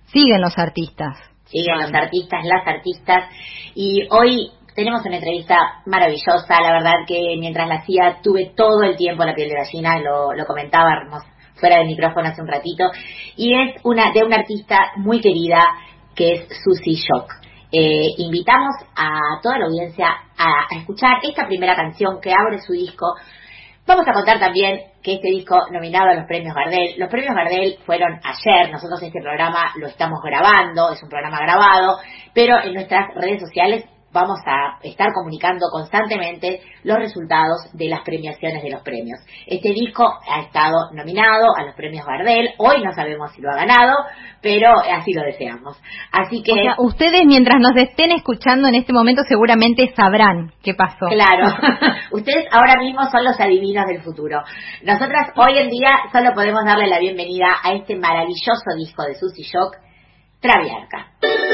siguen los artistas. Siguen los artistas, las artistas, y hoy tenemos una entrevista maravillosa. La verdad que mientras la hacía tuve todo el tiempo la piel de gallina, lo comentábamos fuera del micrófono hace un ratito, y es de una artista muy querida que es Susy Shock. Invitamos a toda la audiencia a escuchar esta primera canción que abre su disco. Vamos a contar también que este disco nominado a los premios Gardel. Los premios Gardel fueron ayer. Nosotros este programa lo estamos grabando, es un programa grabado, pero en nuestras redes sociales vamos a estar comunicando constantemente los resultados de las premiaciones de los premios. Este disco ha estado nominado a los premios Gardel. Hoy no sabemos si lo ha ganado, pero así lo deseamos. Así que, o sea, ustedes mientras nos estén escuchando en este momento seguramente sabrán qué pasó. Claro, ustedes ahora mismo son los adivinos del futuro. Nosotras hoy en día solo podemos darle la bienvenida a este maravilloso disco de Susy Shock, Traviarca.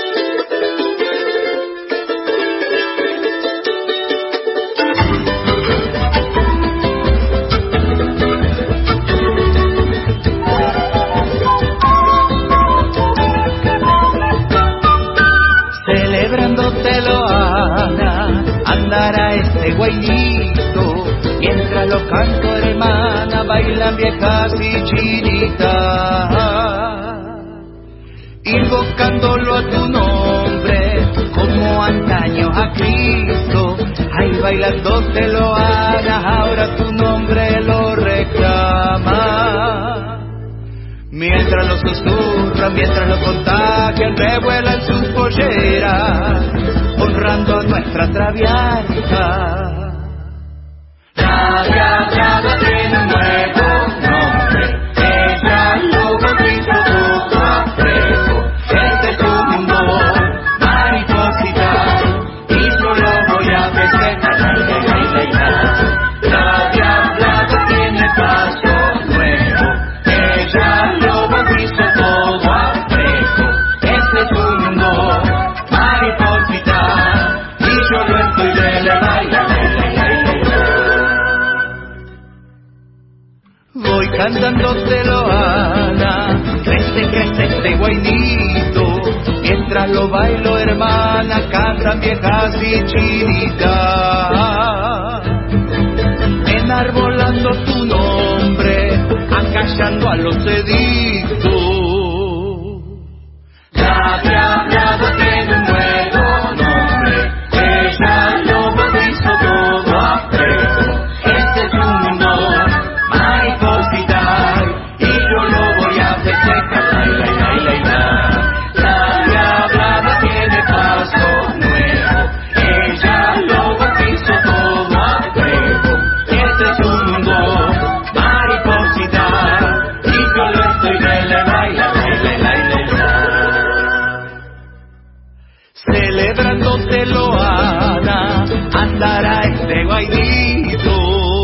Celebrándotelo, Ana, andará este guainito, mientras los canto hermana bailan viejas y chinitas, invocándolo a tu nombre, como antaño a Cristo. Ay, bailándotelo, Ana, ahora tu nombre lo reclama. Mientras lo susurran, mientras lo contagian, revuelan sus polleras, honrando a nuestra Traviarca. Traviarca tiene un nuevo nombre, ella lo bautizó todo a fuego. Este es tu mundo, mariposita, y yo lo voy a festejar. Traviarca tiene paso nuevo, ella lo bautizo todo a fresco. Este es un mundo, mariposita, y yo lo estoy de la baila. Voy cantándotelo, Ana, crece, crece este guainito, mientras lo bailo, hermana, cantan viejas y chinitas, enarbolando tu nombre, acallando a los edictos. La Traviarca tiene un nuevo nombre, ella lo bautizó todo a fresco. Este es un mundo, mariposita, y yo lo voy a festejar. La Traviarca tiene paso nuevo, ella lo bautizó todo a fresco. Este es un mundo, mariposita, y yo lo estoy de la baila. Celebrándotelo, Ana, andará este guainito.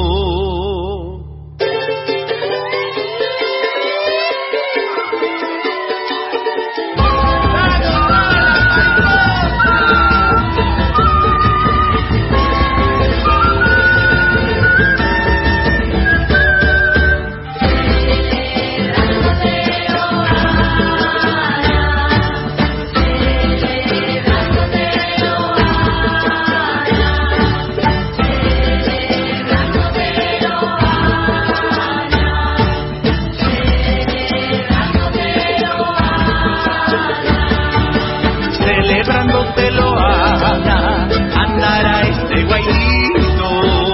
Celebrándotelo, Ana, andará este guainito.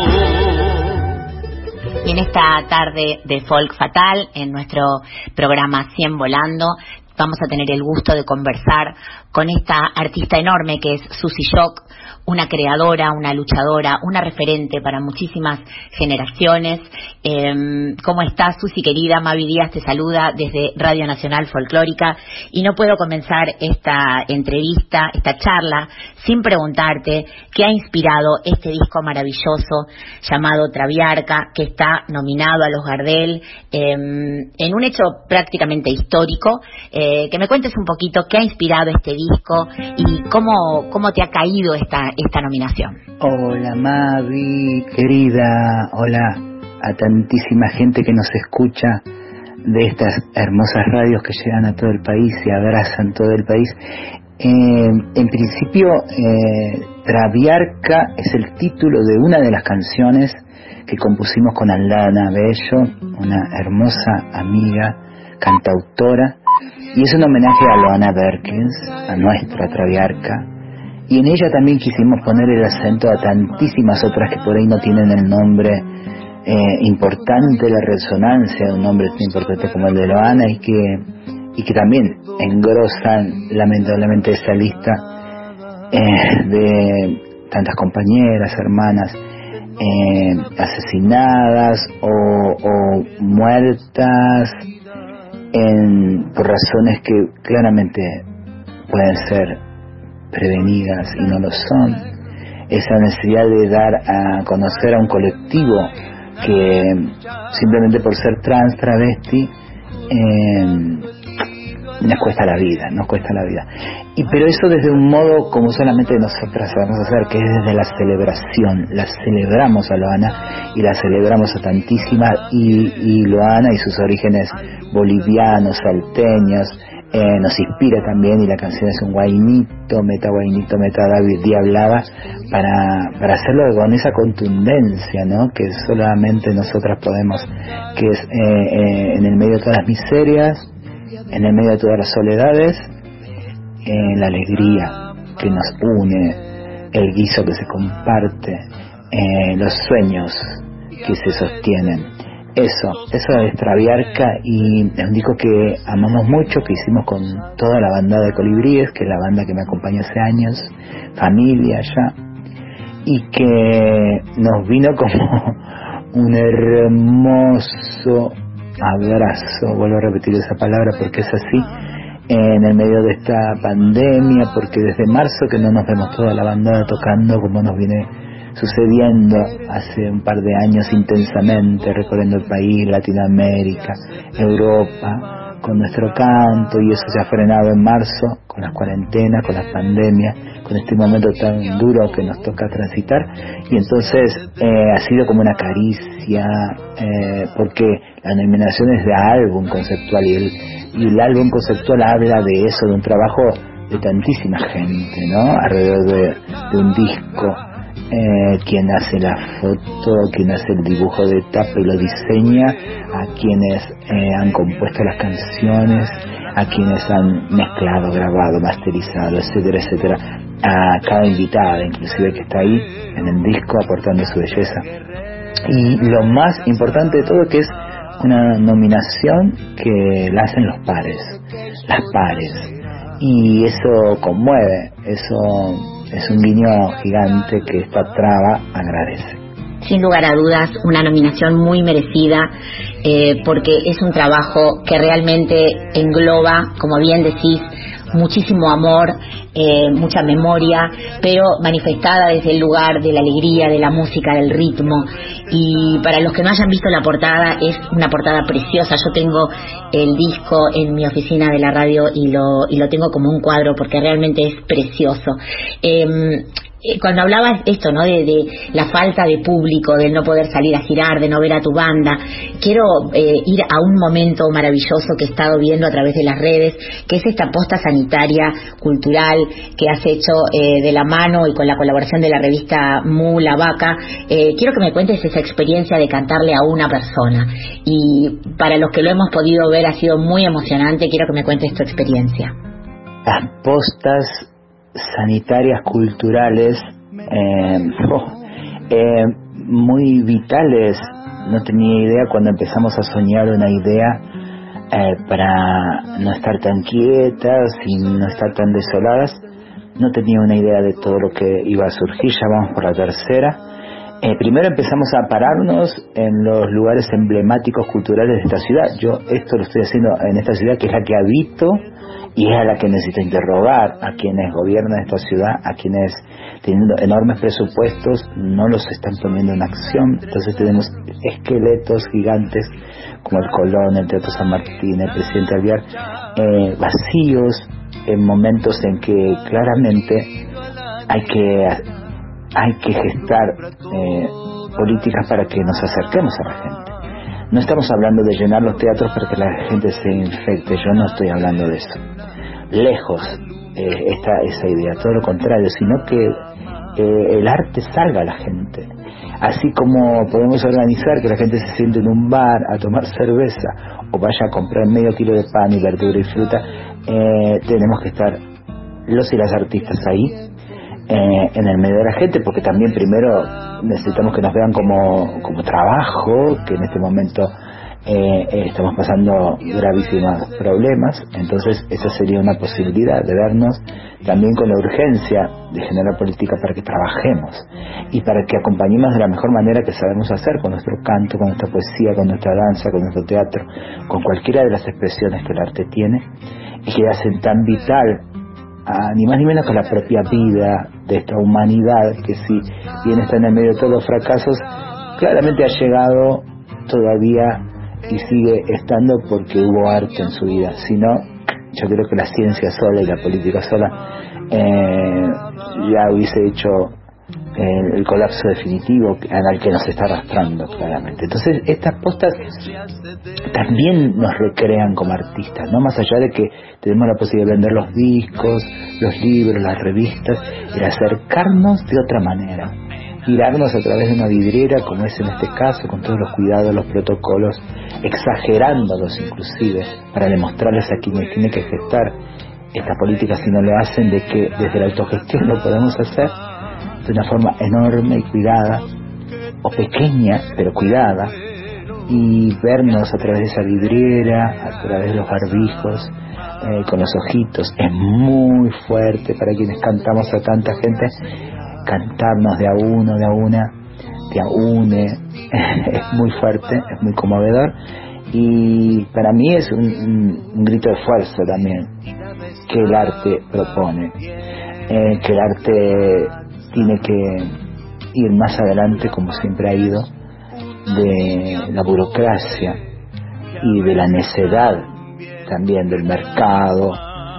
Y en esta tarde de Folk Fatal, en nuestro programa 100 Volando, vamos a tener el gusto de conversar con esta artista enorme que es Susy Shock, una creadora, una luchadora, una referente para muchísimas generaciones. ¿Cómo estás, Susy querida? Mavi Díaz te saluda desde Radio Nacional Folclórica, y no puedo comenzar esta entrevista, esta charla, sin preguntarte qué ha inspirado este disco maravilloso llamado Traviarca, que está nominado a los Gardel, en un hecho prácticamente histórico. Que me cuentes un poquito qué ha inspirado este disco y cómo te ha caído esta nominación. Hola Mavi, querida, hola a tantísima gente que nos escucha de estas hermosas radios que llegan a todo el país y abrazan todo el país. En principio, Traviarca es el título de una de las canciones que compusimos con Aldana Bello, una hermosa amiga cantautora, y es un homenaje a Loana Berkins, a nuestra Traviarca, y en ella también quisimos poner el acento a tantísimas otras que por ahí no tienen el nombre importante, la resonancia de un nombre tan importante como el de Loana, y que también engrosan lamentablemente esa lista de tantas compañeras, hermanas asesinadas o muertas por razones que claramente pueden ser prevenidas y no lo son. Esa necesidad de dar a conocer a un colectivo que simplemente por ser trans, travesti, nos cuesta la vida. Pero eso desde un modo como solamente nosotras sabemos hacer, que es desde la celebración. La celebramos a Loana y la celebramos a tantísimas, y Loana y sus orígenes bolivianos, salteños, nos inspira también, y la canción es un guainito, meta diablaba, para hacerlo con esa contundencia, ¿no? Que solamente nosotras podemos, que es en el medio de todas las miserias, en el medio de todas las soledades, la alegría que nos une, el guiso que se comparte, los sueños que se sostienen. Eso es Traviarca, y es un disco que amamos mucho, que hicimos con toda la banda de Colibríes, que es la banda que me acompaña hace años, familia ya, y que nos vino como un hermoso abrazo, vuelvo a repetir esa palabra porque es así, en el medio de esta pandemia, porque desde marzo que no nos vemos toda la banda tocando como nos viene sucediendo hace un par de años intensamente, recorriendo el país, Latinoamérica, Europa, con nuestro canto, y eso se ha frenado en marzo, con las cuarentenas, con las pandemias, con este momento tan duro que nos toca transitar, y entonces ha sido como una caricia, porque la nominación es de álbum conceptual, y el álbum conceptual habla de eso, de un trabajo de tantísima gente, ¿no? Alrededor de un disco. Quien hace la foto, quien hace el dibujo de tapa y lo diseña, a quienes han compuesto las canciones, a quienes han mezclado, grabado, masterizado, etcétera, etcétera, a cada invitada inclusive que está ahí en el disco aportando su belleza. Y lo más importante de todo, que es una nominación que la hacen los pares, las pares, y eso conmueve, eso es un guiño gigante que esta traba agradece. Sin lugar a dudas, una nominación muy merecida, porque es un trabajo que realmente engloba, como bien decís, muchísimo amor, mucha memoria, pero manifestada desde el lugar de la alegría, de la música, del ritmo. Y para los que no hayan visto la portada, es una portada preciosa. Yo tengo el disco en mi oficina de la radio y lo tengo como un cuadro porque realmente es precioso. Cuando hablabas esto, ¿no? De la falta de público, del no poder salir a girar, de no ver a tu banda, quiero ir a un momento maravilloso que he estado viendo a través de las redes, que es esta posta sanitaria cultural que has hecho de la mano y con la colaboración de la revista Mu La Vaca. Quiero que me cuentes esa experiencia de cantarle a una persona, y para los que lo hemos podido ver ha sido muy emocionante. Quiero que me cuentes tu experiencia. Las postas sanitarias culturales muy vitales. No tenía idea cuando empezamos a soñar una idea para no estar tan quietas y no estar tan desoladas. No tenía una idea de todo lo que iba a surgir. Ya vamos por la tercera. Primero empezamos a pararnos en los lugares emblemáticos culturales de esta ciudad. Yo esto lo estoy haciendo en esta ciudad, que es la que habito, y es a la que necesito interrogar, a quienes gobiernan esta ciudad, a quienes, teniendo enormes presupuestos, no los están poniendo en acción. Entonces tenemos esqueletos gigantes como el Colón, el Teatro San Martín, el Presidente Alvear, vacíos, en momentos en que claramente hay que gestar políticas para que nos acerquemos a la gente. No estamos hablando de llenar los teatros para que la gente se infecte, yo no estoy hablando de eso. Lejos está esa idea, todo lo contrario, sino que el arte salga a la gente. Así como podemos organizar que la gente se siente en un bar a tomar cerveza o vaya a comprar medio kilo de pan y verdura y fruta, tenemos que estar los y las artistas ahí, en el medio de la gente, porque también primero necesitamos que nos vean como trabajo, que en este momento estamos pasando gravísimos problemas. Entonces esa sería una posibilidad de vernos también con la urgencia de generar política para que trabajemos y para que acompañemos de la mejor manera que sabemos hacer, con nuestro canto, con nuestra poesía, con nuestra danza, con nuestro teatro, con cualquiera de las expresiones que el arte tiene y que hacen tan vital ni más ni menos que la propia vida de esta humanidad, que si bien está en el medio de todos los fracasos, claramente ha llegado todavía y sigue estando porque hubo arte en su vida. Si no, yo creo que la ciencia sola y la política sola ya hubiese hecho el colapso definitivo al que nos está arrastrando claramente. Entonces estas postas también nos recrean como artistas, no más allá de que tenemos la posibilidad de vender los discos, los libros, las revistas, y acercarnos de otra manera, mirarnos a través de una vidriera, como es en este caso, con todos los cuidados, los protocolos, exagerándolos inclusive, para demostrarles a quienes tienen que gestar esta política, si no lo hacen, de que desde la autogestión lo podemos hacer de una forma enorme y cuidada, o pequeña pero cuidada, y vernos a través de esa vidriera, a través de los barbijos, con los ojitos. Es muy fuerte para quienes cantamos a tanta gente, cantarnos de a uno, de a una, de a une. Es muy fuerte, es muy conmovedor, y para mí es un grito de fuerza también que el arte propone, que el arte tiene que ir más adelante, como siempre ha ido, de la burocracia y de la necedad también del mercado,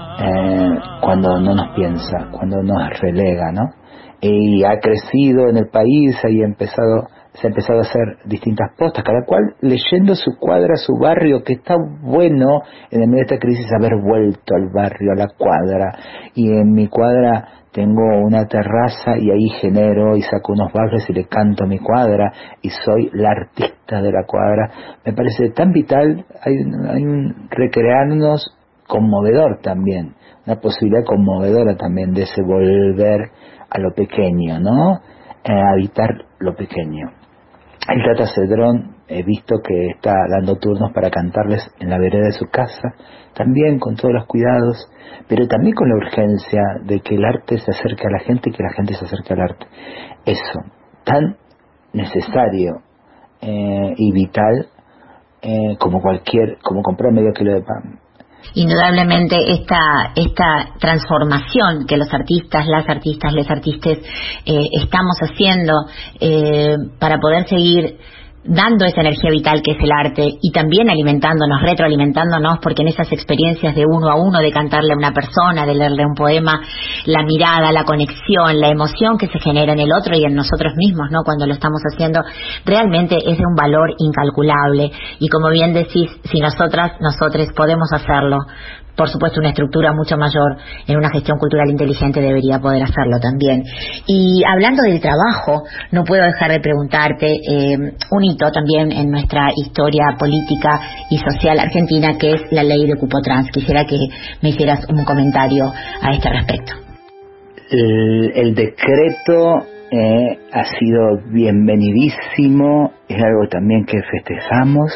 cuando no nos piensa, cuando nos relega, ¿no? Y ha crecido en el país, se ha empezado a hacer distintas postas, cada cual leyendo su cuadra, su barrio, que está bueno en el medio de esta crisis haber vuelto al barrio, a la cuadra. Y en mi cuadra tengo una terraza y ahí genero y saco unos baffles y le canto a mi cuadra y soy la artista de la cuadra. Me parece tan vital, hay un recrearnos conmovedor también, una posibilidad conmovedora también de ese volver a lo pequeño, ¿no? Habitar lo pequeño. El Tata Cedrón, he visto que está dando turnos para cantarles en la vereda de su casa, también con todos los cuidados, pero también con la urgencia de que el arte se acerque a la gente y que la gente se acerque al arte. Eso, tan necesario y vital como comprar medio kilo de pan. Indudablemente esta transformación que los artistas, les artistas estamos haciendo para poder seguir dando esa energía vital que es el arte y también alimentándonos, retroalimentándonos, porque en esas experiencias de uno a uno, de cantarle a una persona, de leerle un poema, la mirada, la conexión, la emoción que se genera en el otro y en nosotros mismos, ¿no? Cuando lo estamos haciendo, realmente es de un valor incalculable. Y como bien decís, si nosotros podemos hacerlo, por supuesto una estructura mucho mayor en una gestión cultural inteligente debería poder hacerlo también. Y hablando del trabajo, no puedo dejar de preguntarte un hito también en nuestra historia política y social argentina, que es la ley de cupo trans. Quisiera que me hicieras un comentario a este respecto. El decreto ha sido bienvenidísimo, es algo también que festejamos,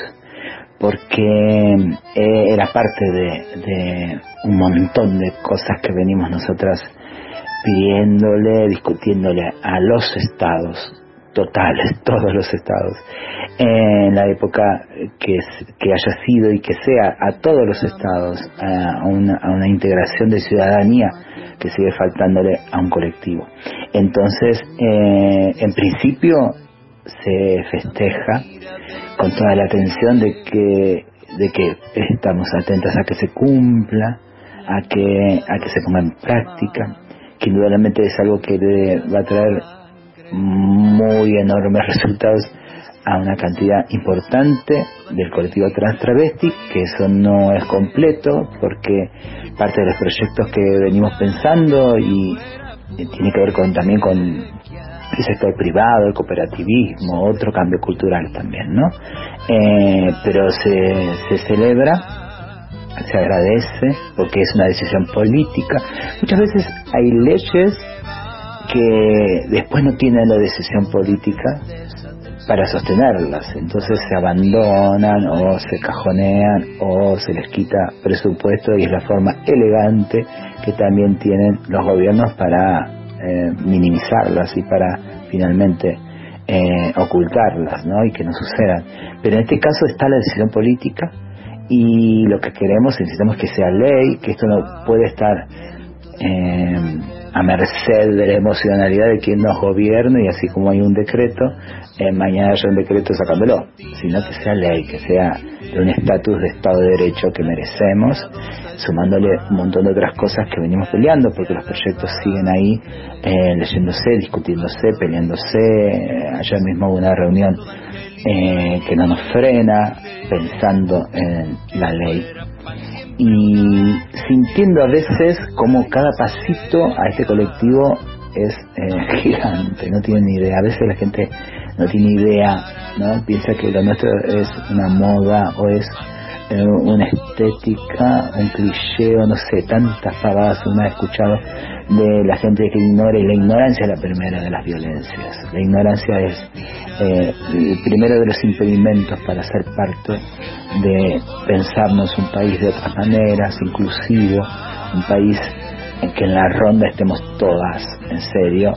porque era parte de un montón de cosas que venimos nosotras pidiéndole, discutiéndole a los estados totales, todos los estados, en la época que haya sido y que sea, a todos los estados, a una integración de ciudadanía que sigue faltándole a un colectivo. Entonces, en principio se festeja con toda la atención de que estamos atentas a que se cumpla, a que se ponga en práctica, que indudablemente es algo que va a traer muy enormes resultados a una cantidad importante del colectivo trans travesti, que eso no es completo, porque parte de los proyectos que venimos pensando y tiene que ver también con el sector privado, el cooperativismo, otro cambio cultural también, ¿no? Pero se celebra, se agradece, porque es una decisión política. Muchas veces hay leyes que después no tienen la decisión política para sostenerlas, entonces se abandonan o se cajonean o se les quita presupuesto, y es la forma elegante que también tienen los gobiernos para minimizarlas y para finalmente ocultarlas, ¿no? Y que no sucedan. Pero en este caso está la decisión política, y lo que queremos, necesitamos que sea ley, que esto no puede estar a merced de la emocionalidad de quien nos gobierne, y así como hay un decreto, mañana haya un decreto sacándolo, sino que sea ley, que sea de un estatus de Estado de Derecho que merecemos, sumándole un montón de otras cosas que venimos peleando, porque los proyectos siguen ahí, leyéndose, discutiéndose, peleándose. Ayer mismo hubo una reunión que no nos frena, pensando en la ley, y sintiendo a veces como cada pasito a este colectivo es gigante, no tienen ni idea. A veces la gente no tiene idea, ¿no? Piensa que lo nuestro es una moda o es una estética, un cliché, o no sé, tantas pavadas uno ha escuchado de la gente que ignora, y la ignorancia es la primera de las violencias. La ignorancia es el primero de los impedimentos para ser parte de pensarnos un país de otras maneras, inclusivo, un país en que en la ronda estemos todas en serio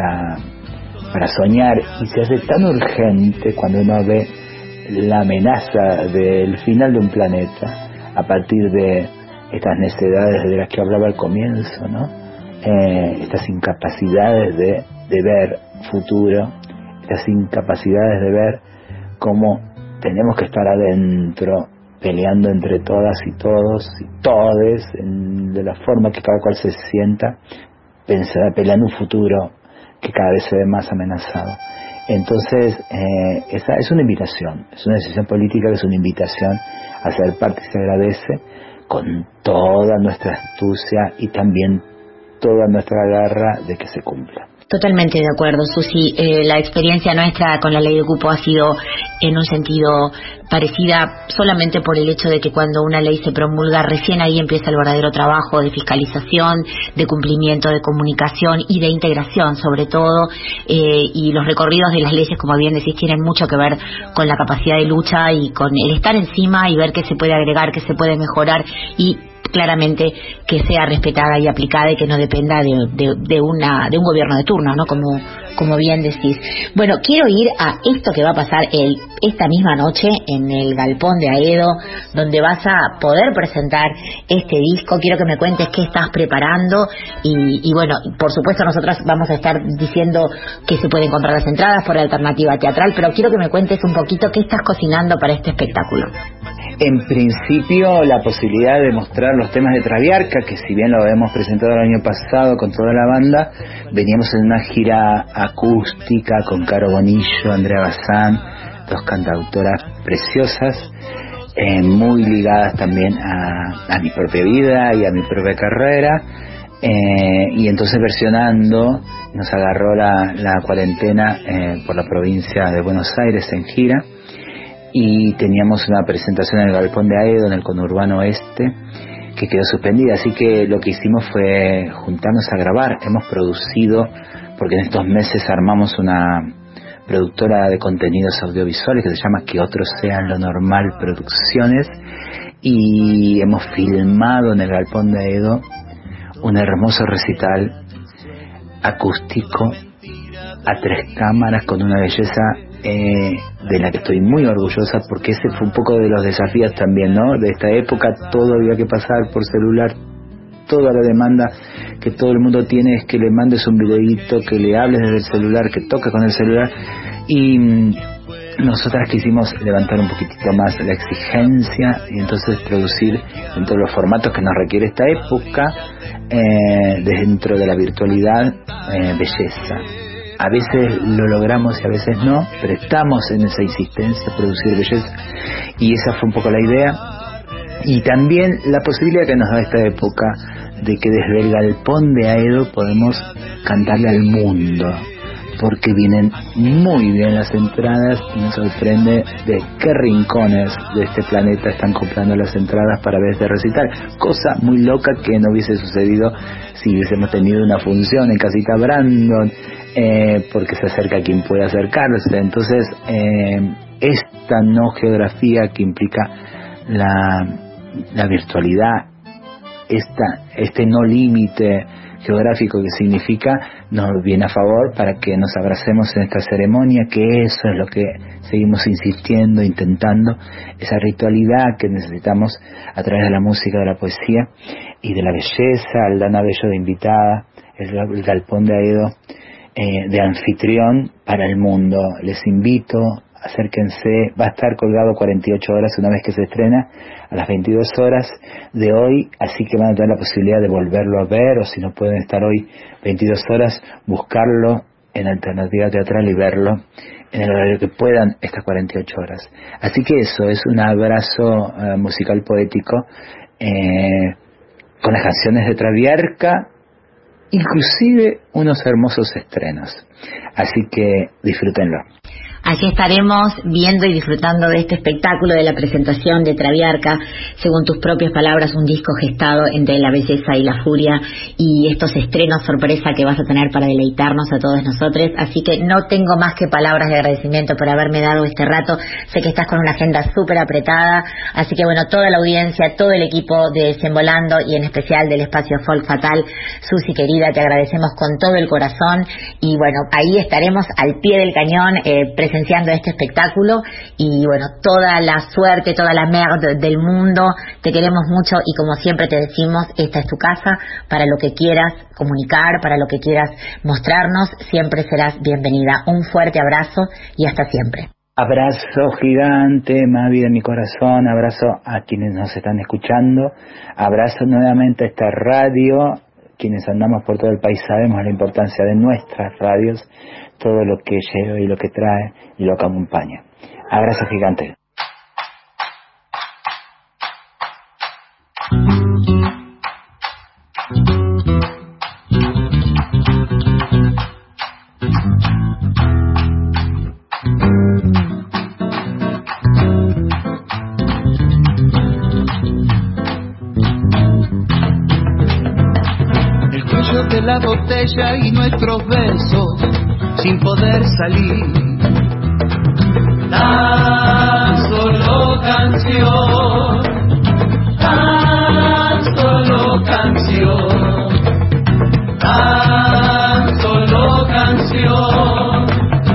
para soñar, y se hace tan urgente cuando uno ve la amenaza del final de un planeta a partir de estas necedades de las que hablaba al comienzo, ¿no? Estas incapacidades de ver futuro, estas incapacidades de ver cómo tenemos que estar adentro peleando entre todas y todos y todes, de la forma que cada cual se sienta, peleando un futuro que cada vez se ve más amenazado. Entonces, esa es una invitación, es una decisión política que es una invitación a ser parte, y se agradece, con toda nuestra astucia y también toda nuestra garra de que se cumpla. Totalmente de acuerdo, Susi. La experiencia nuestra con la ley de cupo ha sido en un sentido parecida, solamente por el hecho de que cuando una ley se promulga, recién ahí empieza el verdadero trabajo de fiscalización, de cumplimiento, de comunicación y de integración sobre todo, y los recorridos de las leyes, como bien decís, tienen mucho que ver con la capacidad de lucha y con el estar encima y ver qué se puede agregar, qué se puede mejorar, y claramente que sea respetada y aplicada, y que no dependa de un gobierno de turno, ¿no? Como bien decís. Bueno, quiero ir a esto que va a pasar esta misma noche en el Galpón de Aedo, donde vas a poder presentar este disco. Quiero que me cuentes qué estás preparando, y bueno, por supuesto nosotros vamos a estar diciendo que se pueden comprar las entradas por Alternativa Teatral, pero quiero que me cuentes un poquito qué estás cocinando para este espectáculo. En principio, la posibilidad de mostrar los temas de Traviarca, que si bien lo habíamos presentado el año pasado con toda la banda, veníamos en una gira acústica con Caro Bonillo, Andrea Bazán, dos cantautoras preciosas, muy ligadas también a mi propia vida y a mi propia carrera, y entonces versionando, nos agarró la cuarentena por la provincia de Buenos Aires en gira, y teníamos una presentación en el Galpón de Aedo, en el conurbano oeste, que quedó suspendida. Así que lo que hicimos fue juntarnos a grabar. Hemos producido, porque en estos meses armamos una productora de contenidos audiovisuales que se llama Que Otros Sean Lo Normal Producciones, y hemos filmado en el Galpón de Aedo un hermoso recital acústico a 3 cámaras con una belleza de la que estoy muy orgullosa, porque ese fue un poco de los desafíos también, ¿no? De esta época todo había que pasar por celular, toda la demanda que todo el mundo tiene es que le mandes un videíto, que le hables desde el celular, que toques con el celular, y nosotras quisimos levantar un poquitito más la exigencia y entonces producir dentro de los formatos que nos requiere esta época, dentro de la virtualidad, belleza. A veces lo logramos y a veces no, pero estamos en esa insistencia de producir belleza, y esa fue un poco la idea. Y también la posibilidad que nos da esta época de que desde el galpón de Aedo podemos cantarle al mundo, porque vienen muy bien las entradas y nos sorprende de qué rincones de este planeta están comprando las entradas para ver este recital, cosa muy loca que no hubiese sucedido si hubiésemos tenido una función en Casita Brandon, porque se acerca quien puede acercarse. Entonces esta no geografía que implica la virtualidad, este no límite geográfico que significa, nos viene a favor para que nos abracemos en esta ceremonia, que eso es lo que seguimos insistiendo, intentando, esa ritualidad que necesitamos a través de la música, de la poesía y de la belleza. Aldana Bello de invitada, el galpón de Aedo de anfitrión para el mundo. Les invito, acérquense, va a estar colgado 48 horas una vez que se estrena, a las 22 horas de hoy, así que van a tener la posibilidad de volverlo a ver, o si no pueden estar hoy 22 horas, buscarlo en Alternativa Teatral y verlo en el horario que puedan estas 48 horas. Así que eso, es un abrazo musical poético con las canciones de Traviarca, inclusive unos hermosos estrenos. Así que disfrútenlo. Allí estaremos viendo y disfrutando de este espectáculo de la presentación de Traviarca, según tus propias palabras, un disco gestado entre la belleza y la furia, y estos estrenos sorpresa que vas a tener para deleitarnos a todos nosotros. Así que no tengo más que palabras de agradecimiento por haberme dado este rato. Sé que estás con una agenda súper apretada, así que bueno, toda la audiencia, todo el equipo de Desenvolando y en especial del espacio Folk Fatal, Susi querida, te agradecemos con todo el corazón, y bueno, ahí estaremos al pie del cañón presenciando este espectáculo, y bueno, toda la suerte, toda la merde del mundo, te queremos mucho, y como siempre te decimos, esta es tu casa, para lo que quieras comunicar, para lo que quieras mostrarnos, siempre serás bienvenida. Un fuerte abrazo y hasta siempre. Abrazo gigante, Mavi, de mi corazón, abrazo a quienes nos están escuchando, abrazo nuevamente a esta radio. Quienes andamos por todo el país sabemos la importancia de nuestras radios, todo lo que lleva y lo que trae y lo que acompaña. Abrazo gigante. De la botella y nuestros besos sin poder salir. Tan solo canción, tan solo canción, tan solo canción,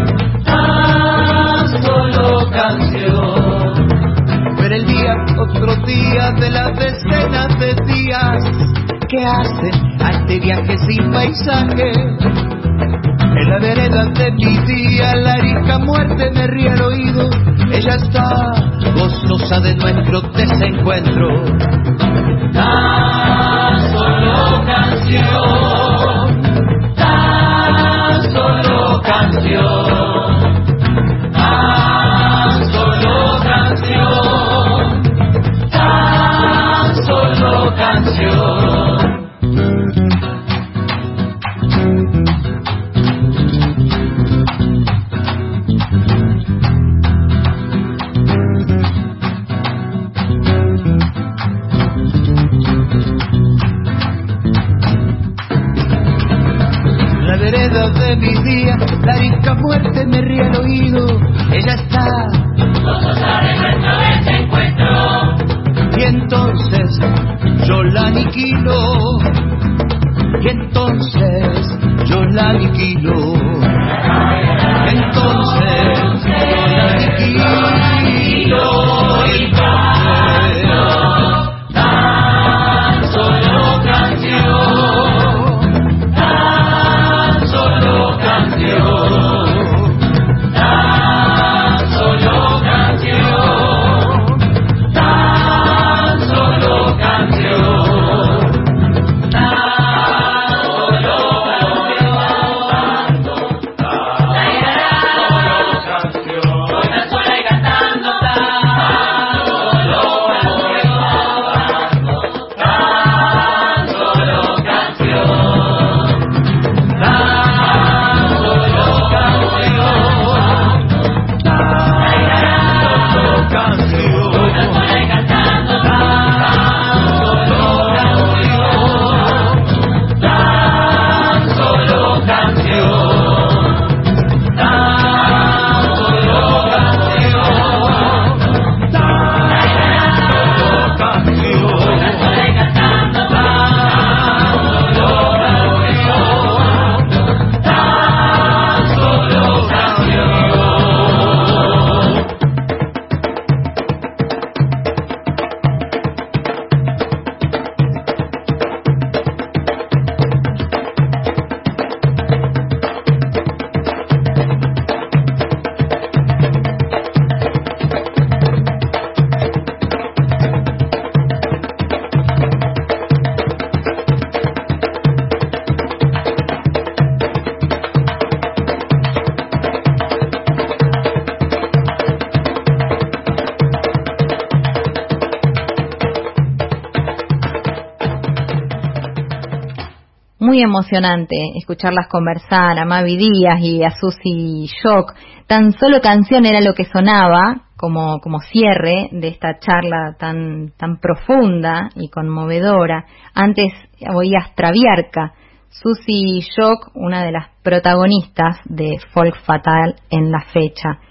tan solo canción. Pero el día, otro día de las decenas de días que hacen a este viaje sin paisaje. En la vereda de mi día, la rica muerte me ríe al oído. Ella está gozosa de nuestro desencuentro. Tan solo canción, tan solo canción, tan solo canción, tan solo canción. De mis días, la rica muerte me ríe al oído. Ella está gozosa de nuestro desencuentro. Y entonces yo la aniquilo. Y entonces yo la aniquilo. Y entonces yo la aniquilo. Tan solo canción, tan solo canción, tan solo canción, tan solo canción, tan solo canción, tan muy emocionante escucharlas conversar, a Mavi Díaz y a Susi Shock. Tan solo canción era lo que sonaba como cierre de esta charla tan profunda y conmovedora. Antes oías Traviarca, Susi Shock, una de las protagonistas de Folk Fatal en la fecha.